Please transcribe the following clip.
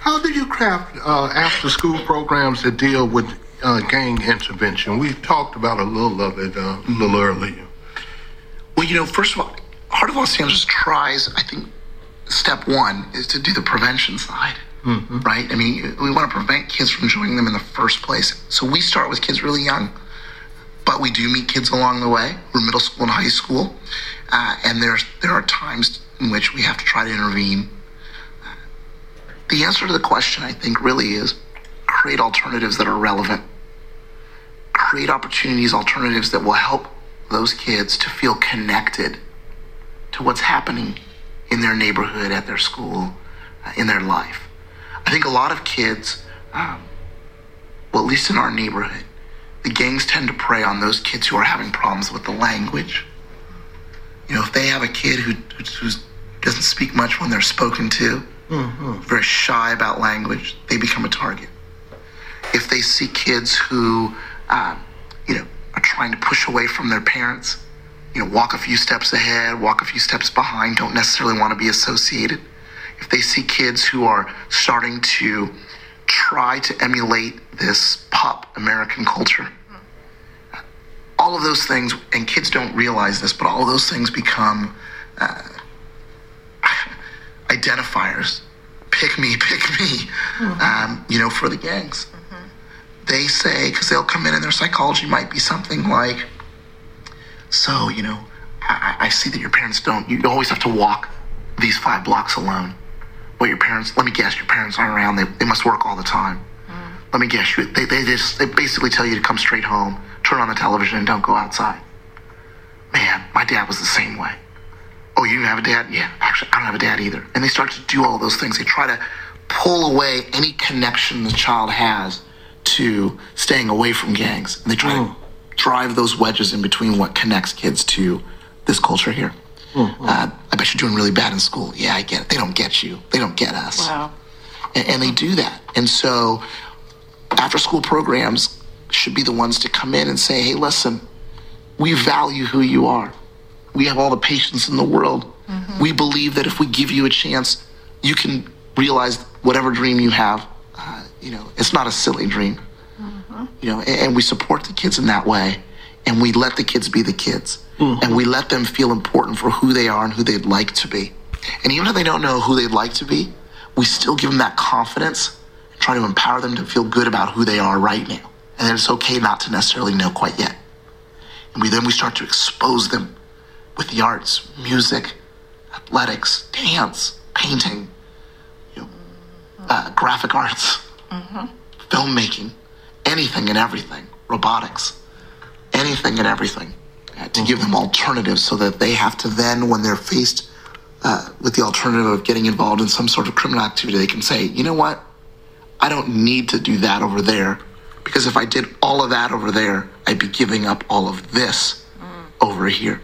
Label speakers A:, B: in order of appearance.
A: How do you craft after-school programs that deal with gang intervention? We talked about a little of it a little earlier.
B: Well, first of all, Heart of Los Angeles tries, I think, step one is to do the prevention side, right? I mean, we want to prevent kids from joining them in the first place. So we start with kids really young, but we do meet kids along the way. We're middle school and high school, and there are times in which we have to try to intervene. The answer to the question, I think, really is create alternatives that are relevant. Create opportunities, alternatives that will help those kids to feel connected to what's happening in their neighborhood, at their school, in their life. I think a lot of kids, well, at least in our neighborhood, the gangs tend to prey on those kids who are having problems with the language. If they have a kid who doesn't speak much when they're spoken to, very shy about language, they become a target. If they see kids who, are trying to push away from their parents, walk a few steps ahead, walk a few steps behind, don't necessarily want to be associated. If they see kids who are starting to try to emulate this pop American culture, all of those things, and kids don't realize this, but all of those things become identifiers. Pick me, for the gangs. They say, because they'll come in and their psychology might be something like, so, I see that your parents you always have to walk these 5 blocks alone. Well, let me guess, your parents aren't around, they must work all the time. Let me guess, they basically tell you to come straight home, turn on the television, and don't go outside. Man, my dad was the same way. Oh, you have a dad? Yeah, actually, I don't have a dad either. And they start to do all those things. They try to pull away any connection the child has to staying away from gangs. And they try to drive those wedges in between what connects kids to this culture here. I bet you're doing really bad in school. Yeah, I get it. They don't get you. They don't get us.
C: Wow.
B: And they do that. And so after-school programs should be the ones to come in and say, hey, listen, we value who you are. We have all the patience in the world. We believe that if we give you a chance, you can realize whatever dream you have. It's not a silly dream. And we support the kids in that way. And we let the kids be the kids. And we let them feel important for who they are and who they'd like to be. And even if they don't know who they'd like to be, we still give them that confidence and try to empower them to feel good about who they are right now. And that it's okay not to necessarily know quite yet. And we start to expose them with the arts, music, athletics, dance, painting, graphic arts, filmmaking, anything and everything, robotics, anything and everything, to give them alternatives so that they have to then, when they're faced with the alternative of getting involved in some sort of criminal activity, they can say, you know what, I don't need to do that over there, because if I did all of that over there, I'd be giving up all of this over here.